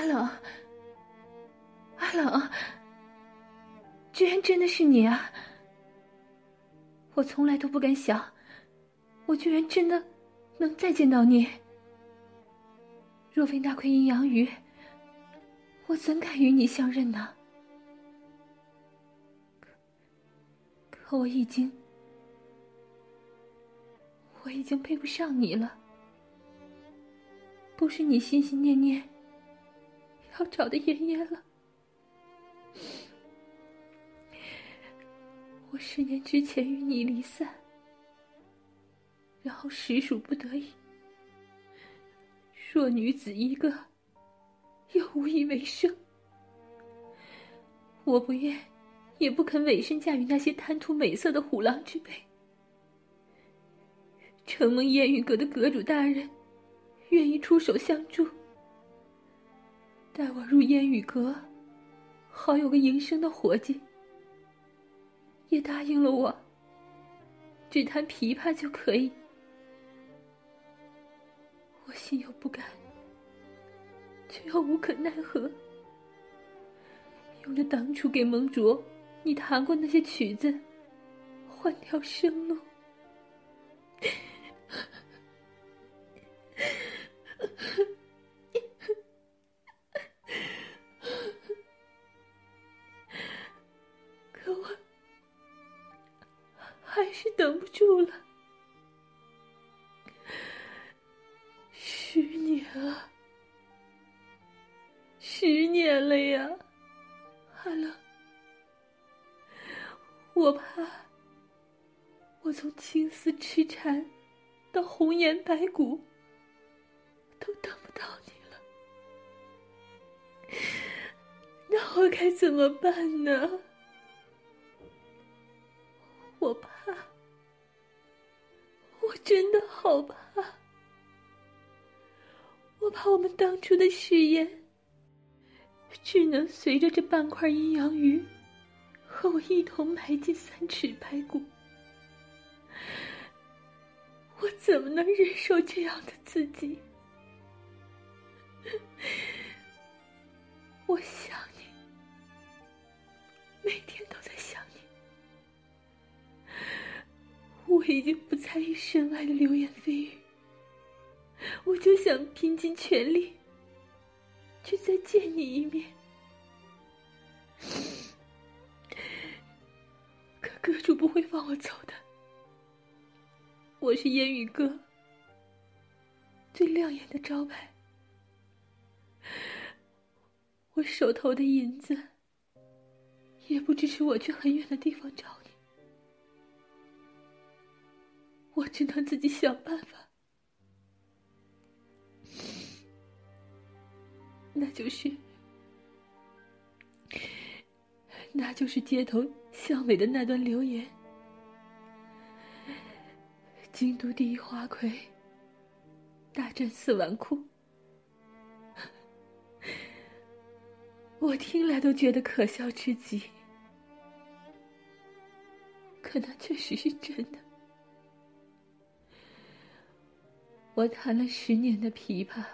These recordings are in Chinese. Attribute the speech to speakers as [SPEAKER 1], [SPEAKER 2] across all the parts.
[SPEAKER 1] 阿冷，阿冷，居然真的是你啊！我从来都不敢想，我居然真的能再见到你。若非那块阴阳鱼，我怎敢与你相认呢？可我已经配不上你了。不是你心心念念要找的妍妍了。我10年之前与你离散，然后实属不得已。弱女子一个，又无以为生。我不愿，也不肯委身嫁与那些贪图美色的虎狼之辈。承蒙烟雨阁的阁主大人愿意出手相助，带我入烟雨阁，好有个营生的活计，也答应了我，只弹琵琶就可以。我心有不甘，却又无可奈何，用着当初给蒙卓你弹过那些曲子换条生路。可我还是等不住了。10年啊，10年了呀，阿冷，我怕我从青丝痴缠到红颜白骨都等不到你了，那我该怎么办呢？我怕，我真的好怕。我怕我们当初的誓言只能随着这半块阴阳鱼和我一同埋进3尺白骨。我怎么能忍受这样的自己？我想你，每天都在想你。我已经不在意身外的流言蜚语，我就想拼尽全力去再见你一面。可阁主不会放我走的。我是烟雨阁最亮眼的招牌，我手头的银子也不支持我去很远的地方找你，我只能自己想办法。那就是街头巷尾的那段流言。京都第一花魁大战4纨绔，我听来都觉得可笑至极，可那确实是真的。我弹了10年的琵琶，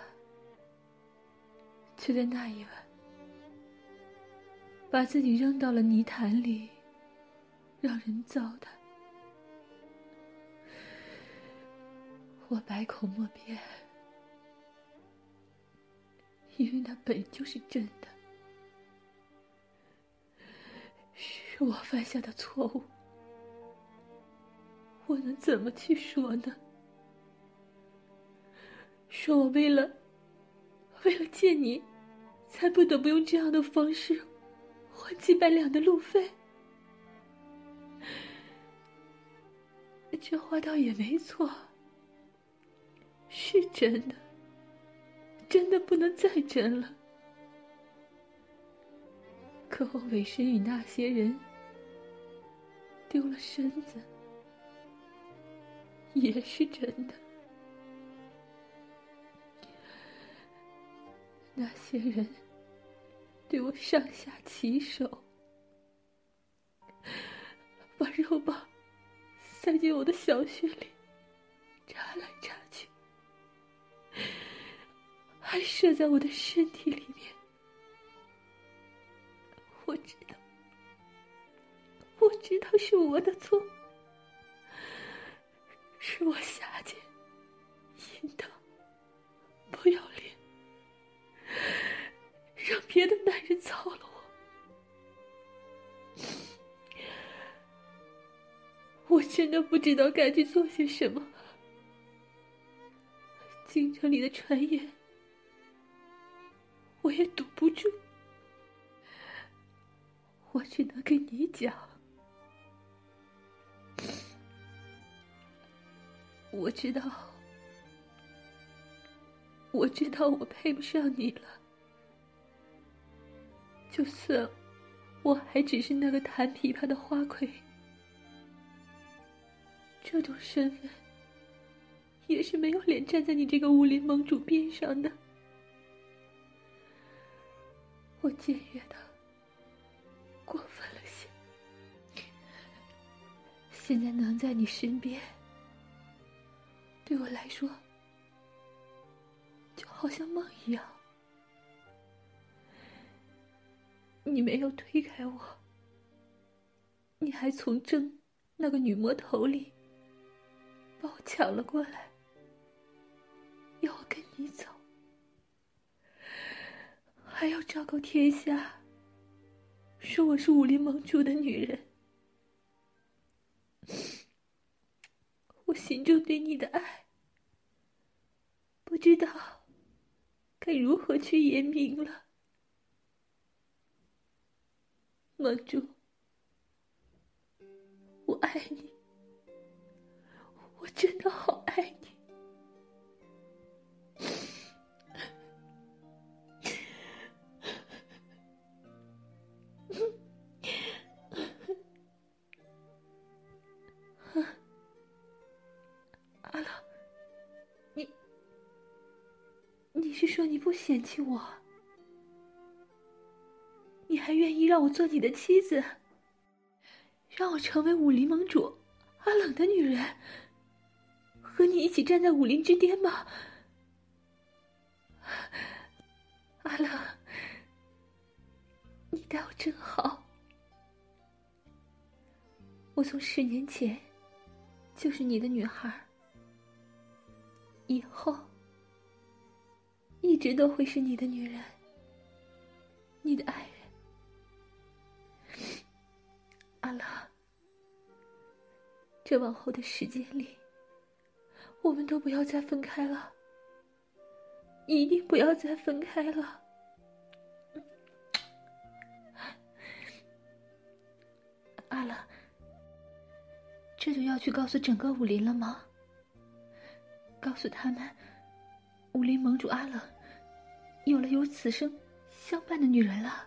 [SPEAKER 1] 却在那一晚把自己扔到了泥潭里，让人糟蹋。我百口莫辩，因为那本就是真的，是我犯下的错误。我能怎么去说呢？说我为了见你，才不得不用这样的方式换几百两的路费？这话倒也没错，是真的，真的不能再真了。可我委身与那些人，丢了身子，也是真的。那些人对我上下其手，把肉棒塞进我的小穴里，插来插去，还射在我的身体里面。 是我的错，是我下贱、淫荡、不要脸，让别的男人操了我。我真的不知道该去做些什么。京城里的传言，我也堵不住。我只能跟你讲，我知道我配不上你了。就算我还只是那个弹琵琶的花魁，这种身份也是没有脸站在你这个武林盟主边上的。我僭越的过分了些，现在能在你身边，对我来说就好像梦一样。你没有推开我，你还从郑那个女魔头里把我抢了过来，要我跟你走，还要昭告天下，说我是武林盟主的女人。我心中对你的爱，不知道该如何去言明了。盟主，我爱你，我真的好爱你。阿乐，你是说你不嫌弃我？你还愿意让我做你的妻子，让我成为武林盟主阿冷的女人，和你一起站在武林之巅吗？阿冷，你待我真好。我从10年前就是你的女孩，以后一直都会是你的女人，你的爱人。阿冷，这往后的时间里，我们都不要再分开了，一定不要再分开了。阿冷，这就要去告诉整个武林了吗？告诉他们，武林盟主阿冷有了有此生相伴的女人了。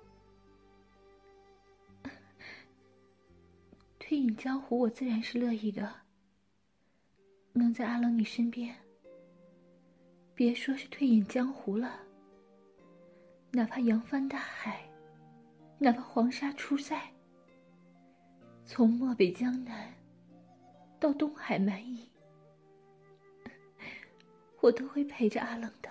[SPEAKER 1] 退隐江湖，我自然是乐意的。能在阿冷你身边，别说是退隐江湖了，哪怕扬帆大海，哪怕黄沙出塞，从漠北江南到东海蛮夷，我都会陪着阿冷的。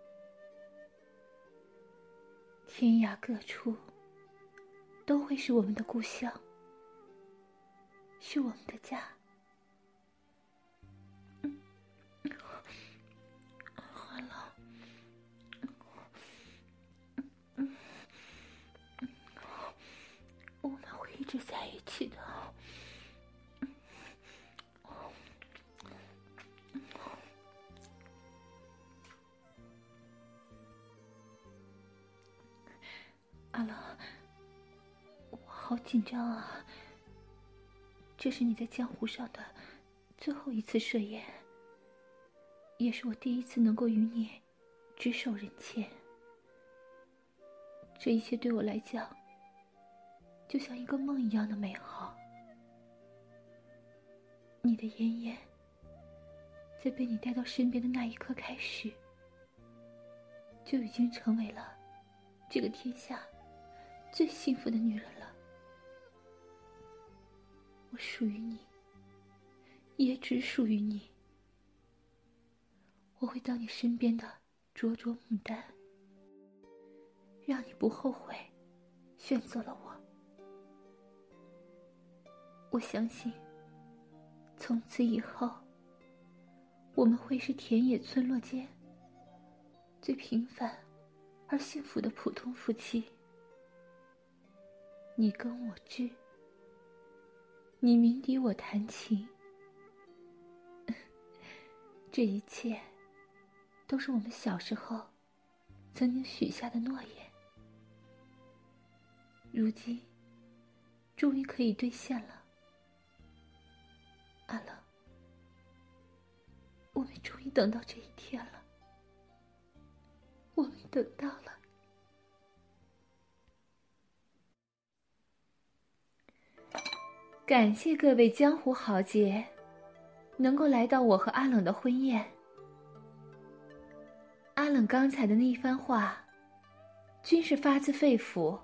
[SPEAKER 1] 天涯各处都会是我们的故乡，是我们的家。阿冷，我们会一直在一起的。阿冷，我好紧张啊！这是你在江湖上的最后一次设宴，也是我第一次能够与你执手人前。这一切对我来讲，就像一个梦一样的美好。你的妍妍，在被你带到身边的那一刻开始，就已经成为了这个天下最幸福的女人了。我属于你，也只属于你。我会当你身边的灼灼牡丹，让你不后悔选择了我。 我相信，从此以后，我们会是田野村落间最平凡而幸福的普通夫妻。你耕我织，你鸣笛我弹琴，这一切都是我们小时候曾经许下的诺言，如今终于可以兑现了。阿冷，我们终于等到这一天了，我们等到了。感谢各位江湖豪杰能够来到我和阿冷的婚宴。阿冷刚才的那一番话均是发自肺腑。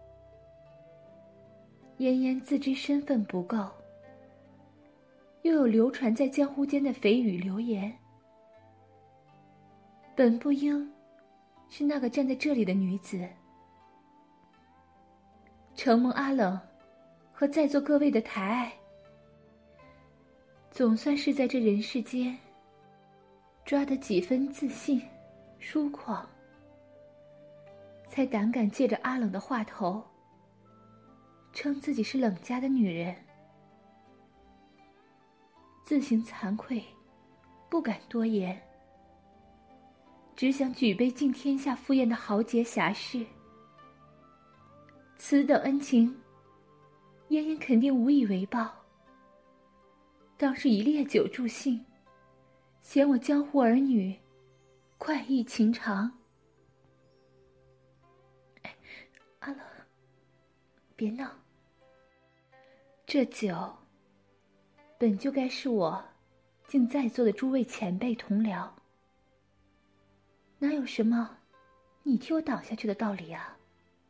[SPEAKER 1] 嫣嫣自知身份不够，又有流传在江湖间的蜚语流言，本不应是那个站在这里的女子。承蒙阿冷和在座各位的抬爱，总算是在这人世间抓得几分自信疏狂，才胆敢借着阿冷的话头称自己是冷家的女人。自行惭愧，不敢多言，只想举杯敬天下赴宴的豪杰侠士。此等恩情，嫣嫣肯定无以为报，当是以烈酒助兴，显我江湖儿女快意情长。阿冷，别闹，这酒本就该是我敬在座的诸位前辈同僚，哪有什么你替我倒下去的道理啊？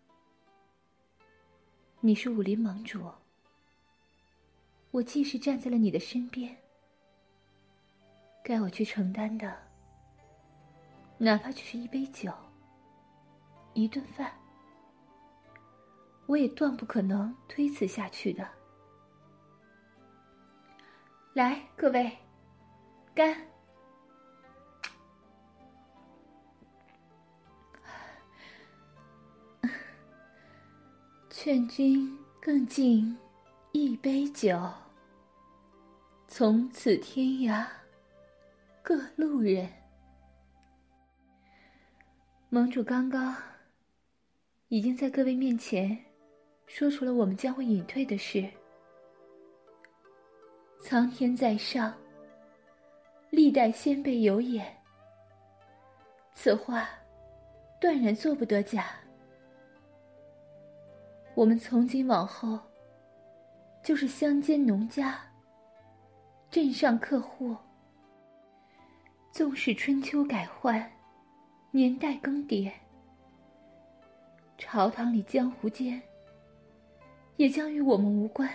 [SPEAKER 1] 你是武林盟主，我既是站在了你的身边，该我去承担的，哪怕只是一杯酒，一顿饭，我也断不可能推辞下去的。来，各位，干！劝君更尽一杯酒，从此天涯各路人。盟主刚刚已经在各位面前说出了我们将会隐退的事。苍天在上，历代先辈有眼，此话断然做不得假。我们从今往后就是乡间农家，镇上客户，纵使春秋改换，年代更迭，朝堂里江湖间也将与我们无关。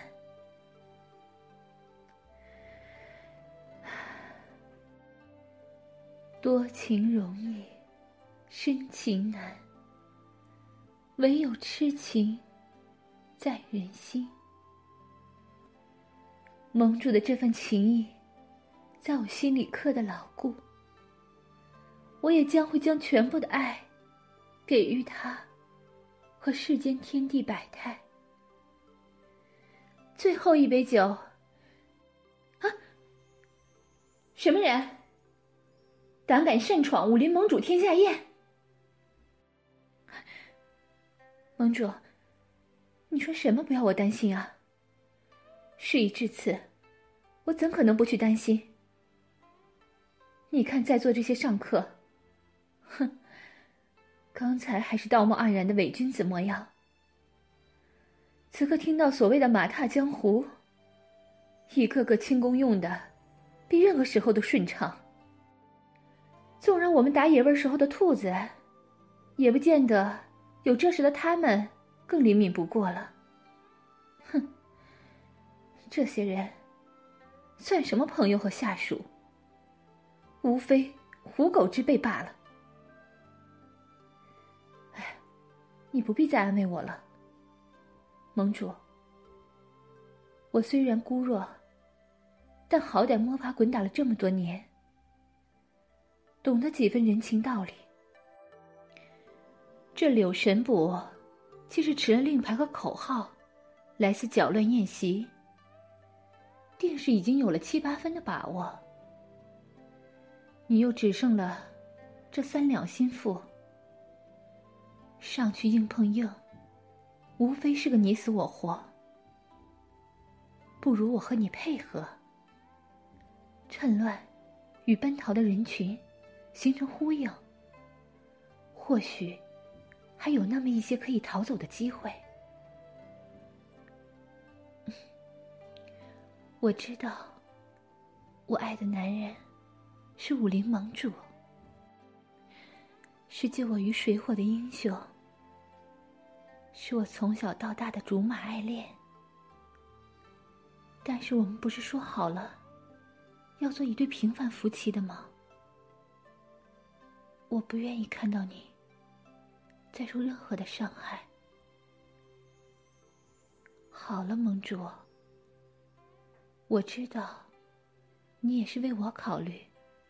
[SPEAKER 1] 多情容易，深情难，唯有痴情在人心。盟主的这份情谊在我心里刻得牢固，我也将会将全部的爱给予他和世间天地百态。最后一杯酒啊！什么人胆敢擅闯武林盟主天下宴？盟主，你说什么不要我担心啊？事已至此，我怎可能不去担心？你看在座这些上客，哼，刚才还是道貌岸然的伪君子模样，此刻听到所谓的马踏江湖，一个个轻功用的比任何时候都顺畅。纵然我们打野味时候的兔子，也不见得有这时的他们更灵敏不过了。哼，这些人算什么朋友和下属？无非虎狗之辈罢了。哎，你不必再安慰我了，盟主。 我虽然孤弱，但好歹摸爬滚打了这么多年，懂得几分人情道理。这柳神卜既是持了令牌和口号来此搅乱宴席，定是已经有了7、8分的把握。你又只剩了这3两心腹，上去硬碰硬，无非是个你死我活。不如我和你配合，趁乱与奔逃的人群形成呼应，或许还有那么一些可以逃走的机会。我知道我爱的男人是武林盟主，是救我于水火的英雄，是我从小到大的竹马爱恋。但是我们不是说好了要做一对平凡夫妻的吗？我不愿意看到你再受任何的伤害。好了，盟主，我知道你也是为我考虑，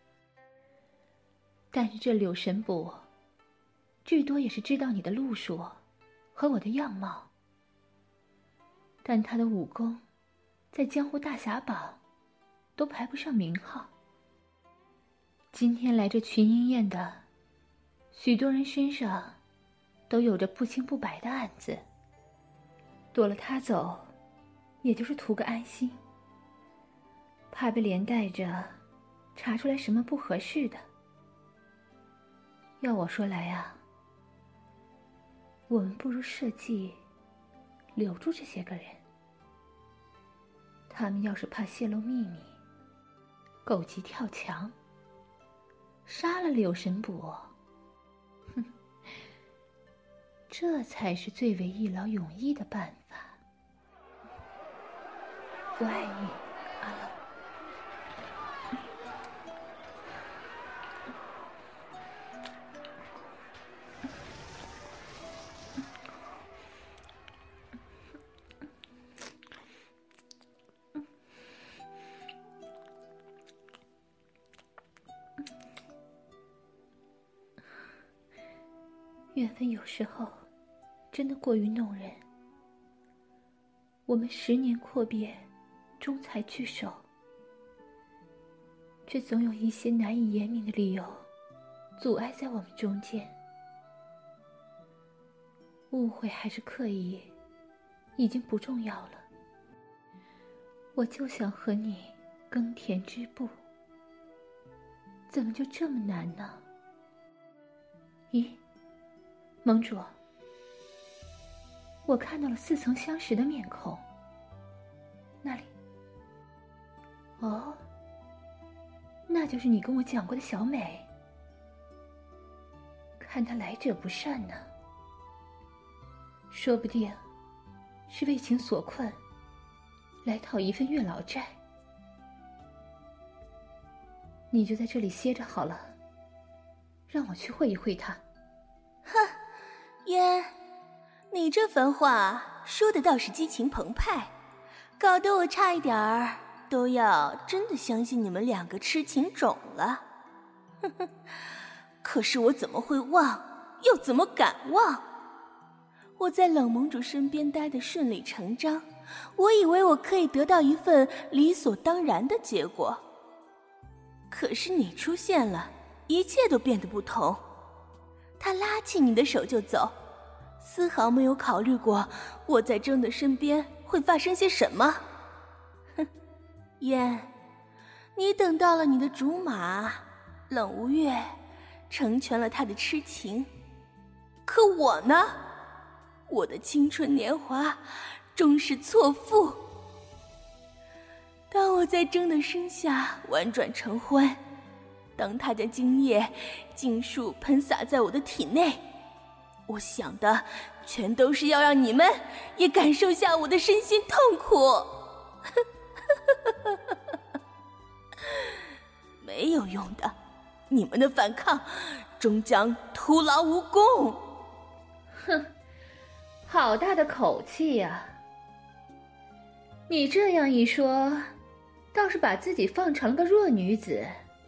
[SPEAKER 1] 但是这柳神卜最多也是知道你的路数和我的样貌，但他的武功在江湖大侠榜都排不上名号。今天来这群英宴的许多人身上都有着不清不白的案子，躲了他走也就是图个安心，怕被连带着查出来什么不合适的。要我说来啊，我们不如设计留住这些个人，他们要是怕泄露秘密，狗急跳墙，杀了柳神卜，这才是最为一劳永逸的办法。我爱你，阿乐。缘分有时候真的过于弄人，我们10年阔别，终才聚首，却总有一些难以言明的理由阻碍在我们中间。误会还是刻意已经不重要了，我就想和你耕田织布，怎么就这么难呢？咦，盟主，我看到了似曾相识的面孔。那里，哦，那就是你跟我讲过的小美。看她来者不善呢，说不定是为情所困，来讨一份月老债。你就在这里歇着好了，让我去会一会她。
[SPEAKER 2] 哼，燕，你这番话说的倒是激情澎湃，搞得我差一点儿都要真的相信你们2个痴情种了。哼哼，可是我怎么会忘，又怎么敢忘？我在冷盟主身边待得顺理成章，我以为我可以得到一份理所当然的结果。可是你出现了，一切都变得不同。他拉起你的手就走，丝毫没有考虑过我在真的身边会发生些什么。哼，燕，你等到了你的竹马冷无月，成全了他的痴情。可我呢？我的青春年华终是错付。当我在征的身下婉转成欢，当他将精液尽数喷洒在我的体内，我想的全都是要让你们也感受下我的身心痛苦。没有用的，你们的反抗终将徒劳无功。
[SPEAKER 1] 哼，好大的口气呀！ 你这样一说，倒是把自己放成了个弱女子。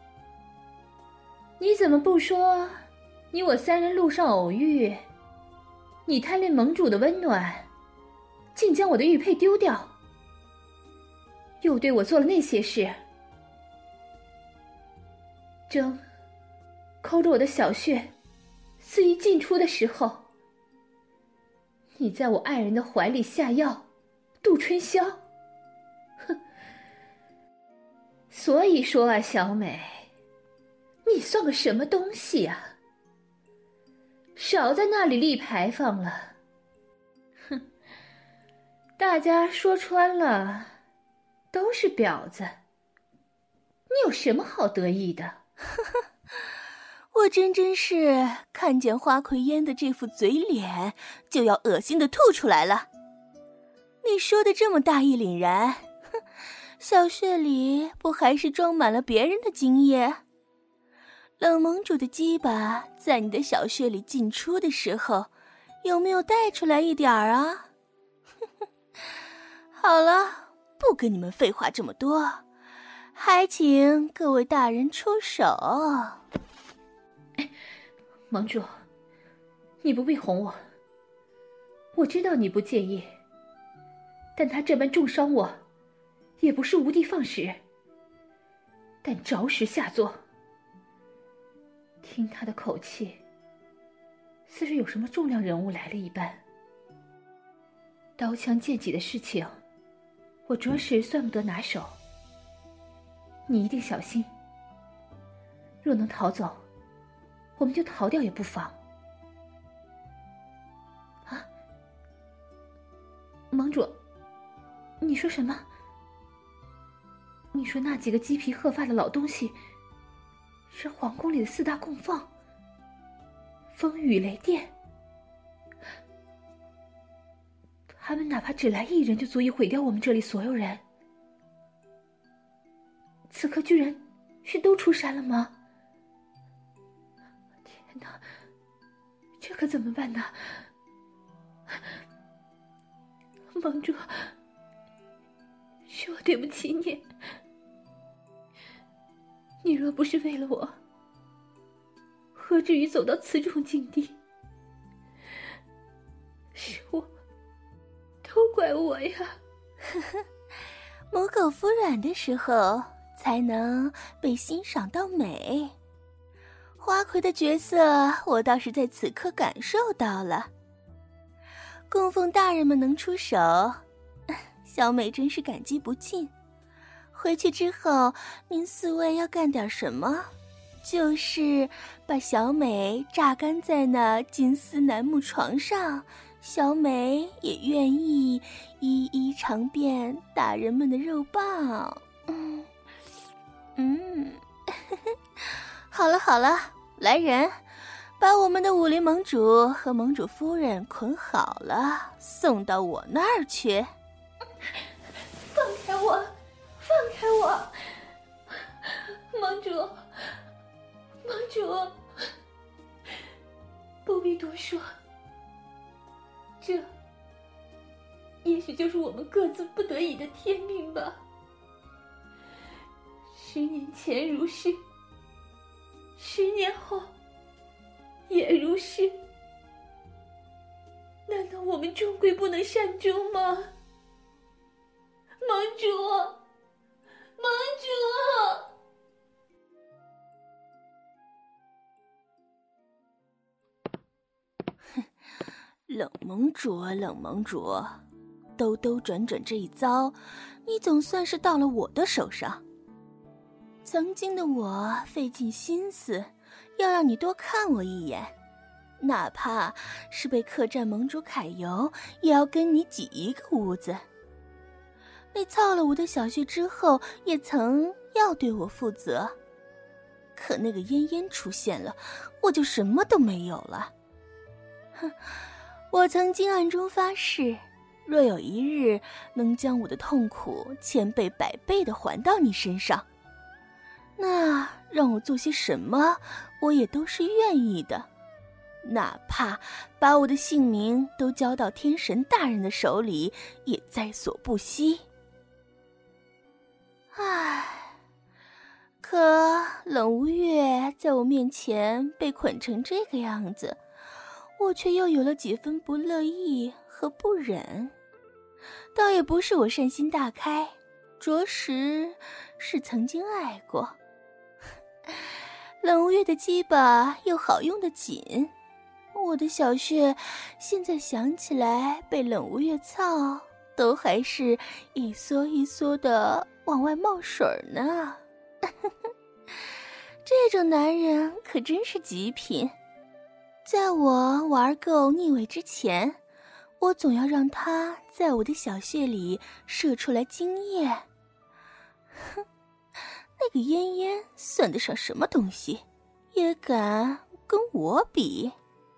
[SPEAKER 1] 你怎么不说你我三人路上偶遇，你贪恋盟主的温暖，竟将我的玉佩丢掉，又对我做了那些事。争抠着我的小穴肆意进出的时候，你在我爱人的怀里下药度春宵。哼！所以说啊，小美，你算个什么东西啊？少在那里立牌坊了。哼！大家说穿了都是婊子，你有什么好得意的？
[SPEAKER 2] 我真是看见花魁烟的这副嘴脸就要恶心的吐出来了。你说的这么大义凛然，小穴里不还是装满了别人的精液？冷盟主的鸡巴在你的小穴里进出的时候，有没有带出来一点儿啊？好了，不跟你们废话这么多，还请各位大人出手。
[SPEAKER 1] 盟主，你不必哄我，我知道你不介意，但他这般重伤我，也不是无的放矢，但着实下作。听他的口气，似是有什么重量人物来了一般。刀枪剑戟的事情，我着实算不得拿手，你一定小心。若能逃走，我们就逃掉也不妨。啊，盟主，你说什么？你说那几个鸡皮鹤发的老东西是皇宫里的四大供奉，风雨雷电，他们哪怕只来一人就足以毁掉我们这里所有人。此刻居然是都出山了吗？天哪，这可怎么办呢？盟主，是我对不起你，你若不是为了我，何至于走到此种境地？是我，都怪我呀！
[SPEAKER 2] 母狗服软的时候，才能被欣赏到美。花魁的角色，我倒是在此刻感受到了。供奉大人们能出手，小美真是感激不尽。回去之后，您四位要干点什么？就是把小美榨干在那金丝楠木床上，小美也愿意一一尝遍大人们的肉棒。好了好了，来人，把我们的武林盟主和盟主夫人捆好了，送到我那儿去。
[SPEAKER 1] 放开我，放开我！盟主，盟主，不必多说，这也许就是我们各自不得已的天命吧。10年前如是，10年后也如是，难道我们终归不能善终吗？盟主，盟主！
[SPEAKER 2] 冷盟主，冷盟主，兜兜转转这一遭，你总算是到了我的手上。曾经的我费尽心思要让你多看我一眼，哪怕是被客栈盟主揩油，也要跟你挤一个屋子。你操了我的小穴之后，也曾要对我负责，可那个嫣嫣出现了，我就什么都没有了。哼，我曾经暗中发誓，若有一日能将我的痛苦千倍百倍地还到你身上，那让我做些什么，我也都是愿意的，哪怕把我的性命都交到天神大人的手里，也在所不惜。 唉，可冷无月在我面前被捆成这个样子，我却又有了几分不乐意和不忍。倒也不是我善心大开，着实是曾经爱过。冷无月的鸡巴又好用得紧，我的小穴现在想起来被冷无月操，都还是一缩一缩的往外冒水呢。这种男人可真是极品。在我玩够腻味之前，我总要让他在我的小穴里射出来精液。哼，那个燕燕算得上什么东西，也敢跟我比？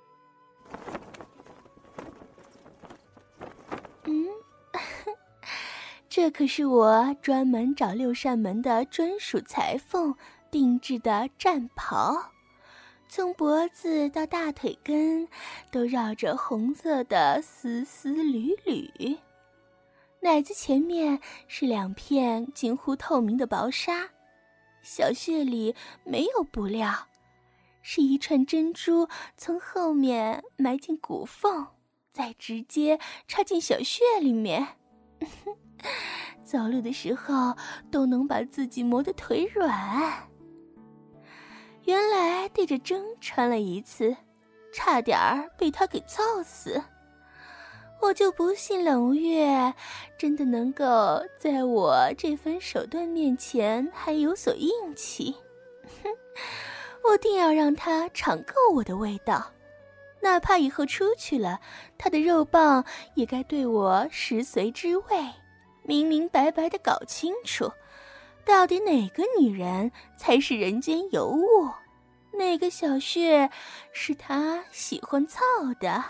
[SPEAKER 2] 这可是我专门找六扇门的专属裁缝定制的战袍，从脖子到大腿根都绕着红色的丝丝缕缕，奶子前面是2片近乎透明的薄纱，小穴里没有布料，是一串珍珠从后面埋进骨缝，再直接插进小穴里面。走路的时候都能把自己磨得腿软。原来对着针穿了一次，差点被他给操死。我就不信冷无月真的能够在我这番手段面前还有所硬气。我定要让他尝够我的味道，哪怕以后出去了，他的肉棒也该对我食髓知味，明明白白地搞清楚，到底哪个女人才是人间尤物，哪个小穴是他喜欢操的。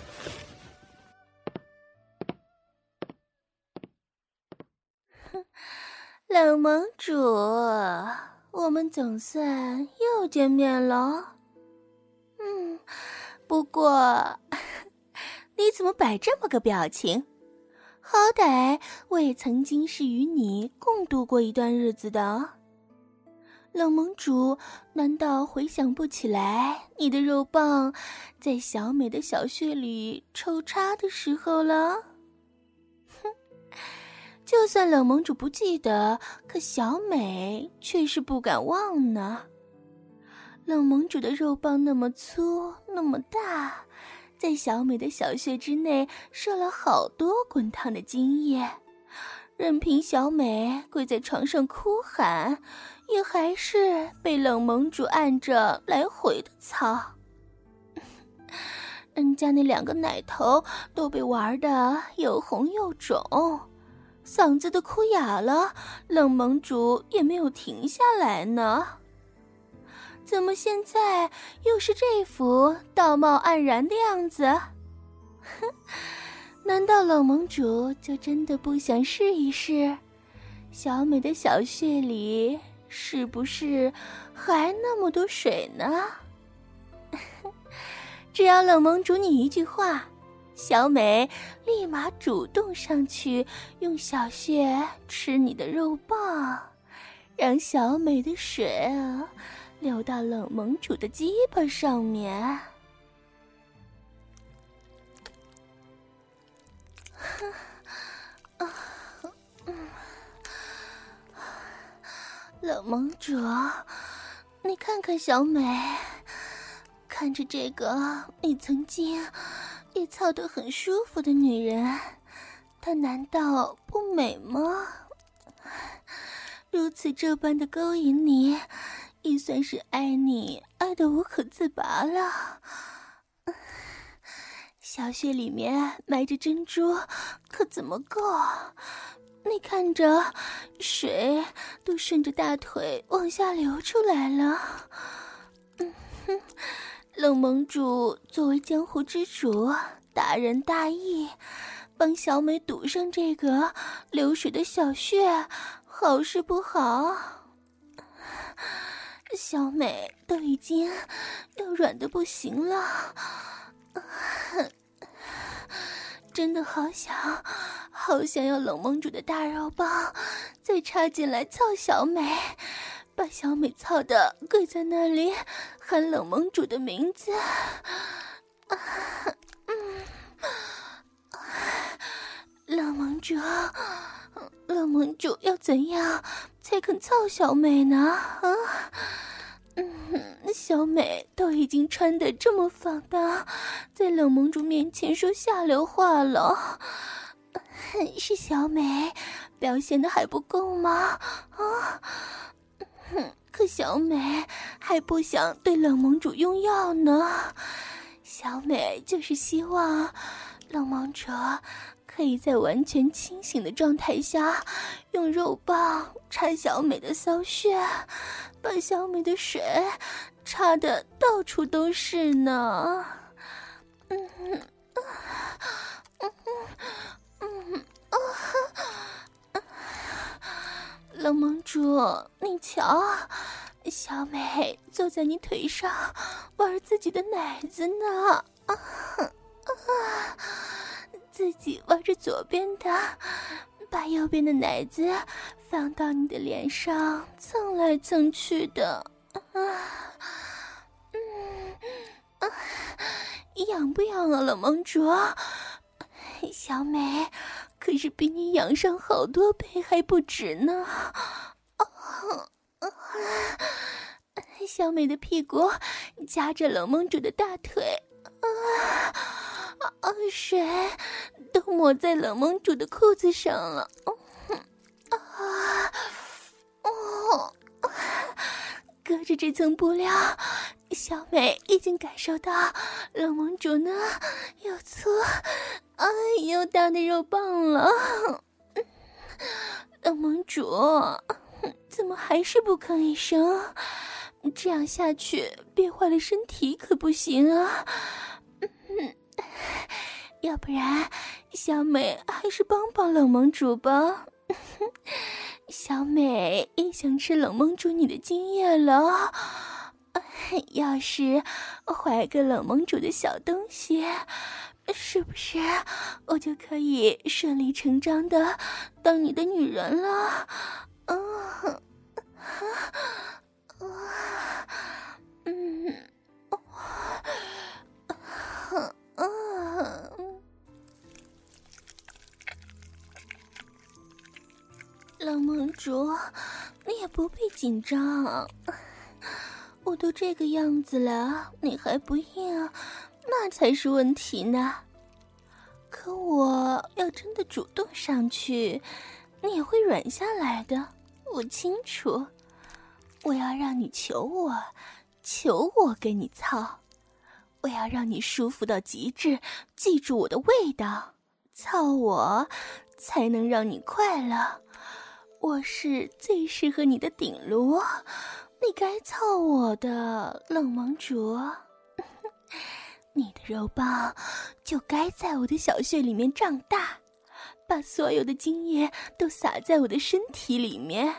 [SPEAKER 2] 冷盟主，我们总算又见面了。不过你怎么摆这么个表情？好歹我也曾经是与你共度过一段日子的。冷盟主难道回想不起来你的肉棒在小美的小穴里抽插的时候了？就算冷盟主不记得，可小美却是不敢忘呢。冷盟主的肉棒那么粗那么大，在小美的小穴之内射了好多滚烫的精液，任凭小美跪在床上哭喊，也还是被冷盟主按着来回的操。人家那2个奶头都被玩得又红又肿，嗓子都哭哑了，冷盟主也没有停下来呢。怎么现在又是这副道貌岸然的样子？难道冷盟主就真的不想试一试，小美的小穴里是不是还那么多水呢？只要冷盟主你一句话，小美立马主动上去用小穴吃你的肉棒，让小美的水流到冷盟主的鸡巴上面。冷盟主，你看看小美，看着这个你曾经也操得很舒服的女人，她难道不美吗？如此这般的勾引你，也算是爱你爱得无可自拔了。小穴里面埋着珍珠，可怎么够？你看着，水都顺着大腿往下流出来了。冷盟主作为江湖之主，大仁大义，帮小美堵上这个流水的小穴，好是不好？小美都已经要软得不行了，真的好好想要冷盟主的大肉棒再插进来操小美，把小美操得跪在那里喊冷盟主的名字。冷盟主，冷盟主要怎样才肯操小美呢？小美都已经穿得这么放荡，在冷盟主面前说下流话了，是小美表现得还不够吗？可小美还不想对冷盟主用药呢，小美就是希望冷盟主可以在完全清醒的状态下，用肉棒插小美的骚穴，把小美的水插得到处都是呢。冷盟主，你瞧，小美坐在你腿上玩自己的奶子呢。自己玩着左边的，把右边的奶子放到你的脸上蹭来蹭去的。痒不痒啊，冷盟主？小美可是比你痒上好多倍还不止呢。小美的屁股夹着冷盟主的大腿，水都抹在冷盟主的裤子上了。隔着这层布料，小美已经感受到冷盟主呢又粗又大的肉棒了。冷盟主怎么还是不吭一声？这样下去憋坏了身体可不行啊。要不然小美还是帮帮冷盟主吧。小美也想吃冷盟主你的精液了。要是怀个冷盟主的小东西，是不是我就可以顺理成章的当你的女人了？冷盟主，你也不必紧张，我都这个样子了，你还不硬，那才是问题呢。可我要真的主动上去，你也会软下来的，我清楚。我要让你求我，求我给你操，我要让你舒服到极致，记住我的味道，操我才能让你快乐。我是最适合你的顶炉，你该操我的，冷盟主。你的肉棒就该在我的小穴里面胀大，把所有的精液都洒在我的身体里面。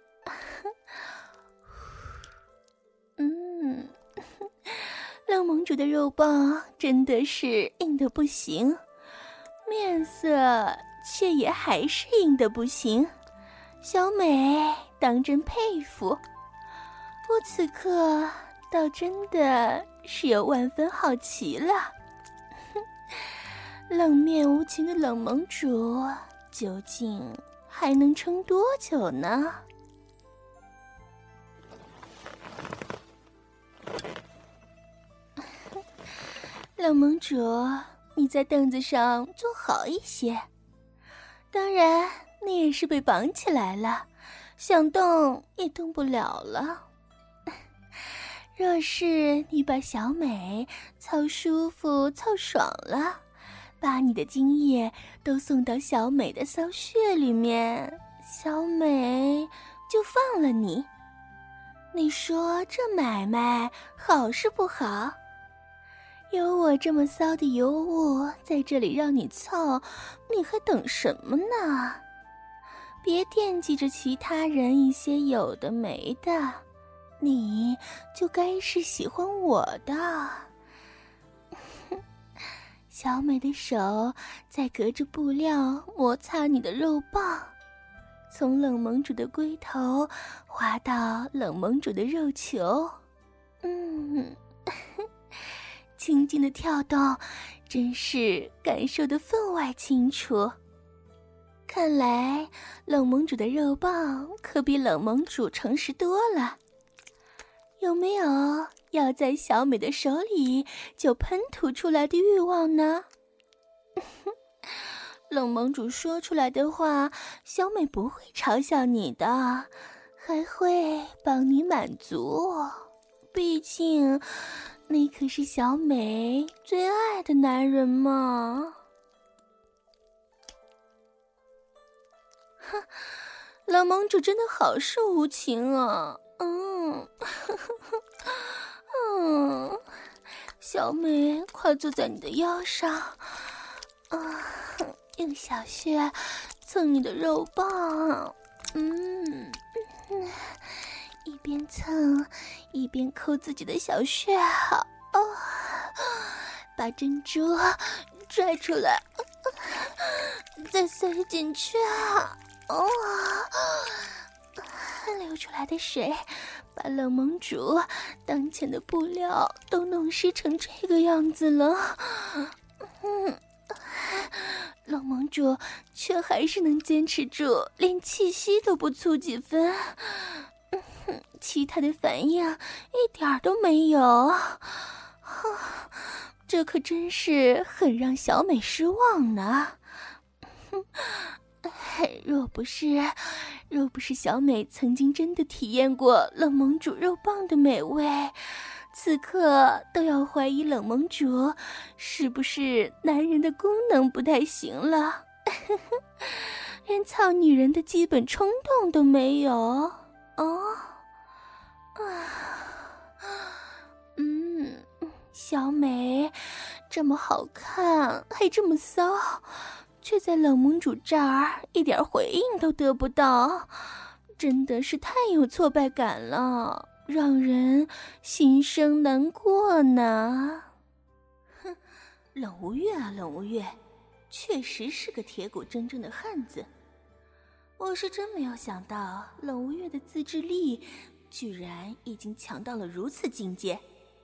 [SPEAKER 2] 冷盟主的肉棒真的是硬得不行，面色却也还是硬得不行。小美当真佩服，我此刻倒真的是有万分好奇了。冷面无情的冷盟主究竟还能撑多久呢？冷盟主，你在凳子上坐好一些。当然你也是被绑起来了，想动也动不了了。若是你把小美操舒服操爽了，把你的精液都送到小美的骚穴里面，小美就放了你。你说这买卖好是不好？有我这么骚的尤物在这里让你操，你还等什么呢？别惦记着其他人一些有的没的，你就该是喜欢我的。 小美的手在隔着布料摩擦你的肉棒，从冷盟主的龟头滑到冷盟主的肉球。轻轻的跳动，真是感受得分外清楚。看来冷盟主的肉棒可比冷盟主诚实多了。有没有要在小美的手里就喷吐出来的欲望呢？冷盟主说出来的话，小美不会嘲笑你的，还会帮你满足。毕竟你可是小美最爱的男人嘛。哼，冷盟主真的好是无情啊。小美快坐在你的腰上，用小穴蹭你的肉棒，一边蹭一边抠自己的小穴，把珍珠拽出来，再塞进去，流出来的水把冷盟主当前的布料都弄湿成这个样子了。冷盟主却还是能坚持住，连气息都不粗几分，其他的反应一点都没有。这可真是很让小美失望呢。若不是小美曾经真的体验过冷盟主肉棒的美味，此刻都要怀疑冷盟主是不是男人的功能不太行了，连操女人的基本冲动都没有。小美这么好看，还这么骚，却在冷盟主这儿一点回应都得不到，真的是太有挫败感了，让人心生难过呢。冷无月啊，冷无月，确实是个铁骨铮铮的汉子。我是真没有想到，冷无月的自制力居然已经强到了如此境界。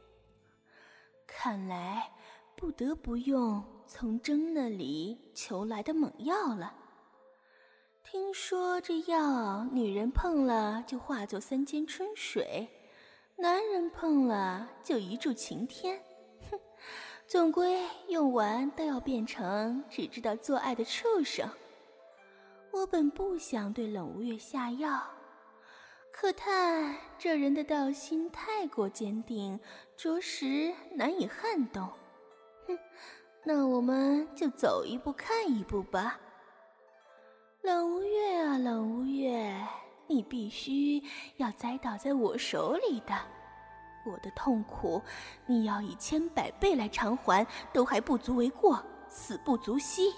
[SPEAKER 2] 看来不得不用从征那里求来的猛药了。听说这药女人碰了就化作3间春水，男人碰了就一柱擎天。总归用完都要变成只知道做爱的畜生。我本不想对冷无月下药，可叹这人的道心太过坚定，着实难以撼动。那我们就走一步看一步吧。冷无月啊，冷无月，你必须要栽倒在我手里的。我的痛苦，你要以1000-100倍来偿还，都还不足为过，死不足惜。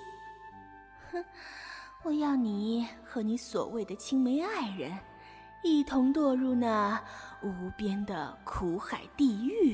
[SPEAKER 2] 我要你和你所谓的青梅爱人一同堕入那无边的苦海地狱。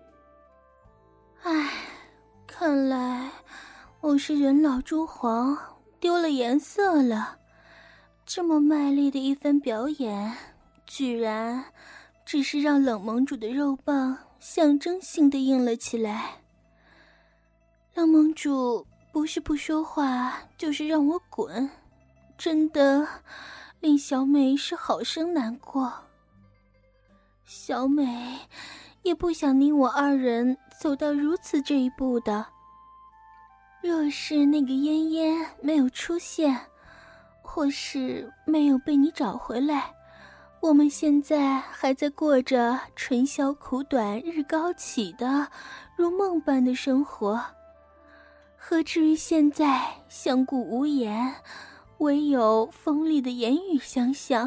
[SPEAKER 2] 看来我是人老珠黄，丢了颜色了。这么卖力的一番表演，居然只是让冷盟主的肉棒象征性的硬了起来。冷盟主不是不说话，就是让我滚，真的令小美是好生难过。小美也不想你我2人走到如此这一步的。若是那个嫣嫣没有出现，或是没有被你找回来，我们现在还在过着春宵苦短日高起的如梦般的生活，何至于现在相顾无言，唯有锋利的言语相向。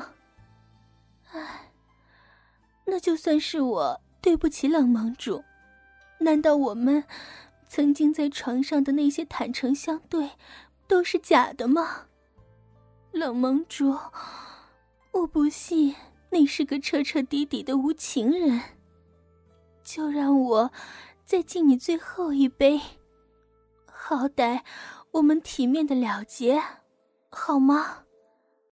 [SPEAKER 2] 那就算是我对不起冷盟主，难道我们曾经在床上的那些坦诚相对都是假的吗？冷盟主，我不信你是个彻彻底底的无情人，就让我再敬你最后一杯， 好歹我们体面的了结，好吗？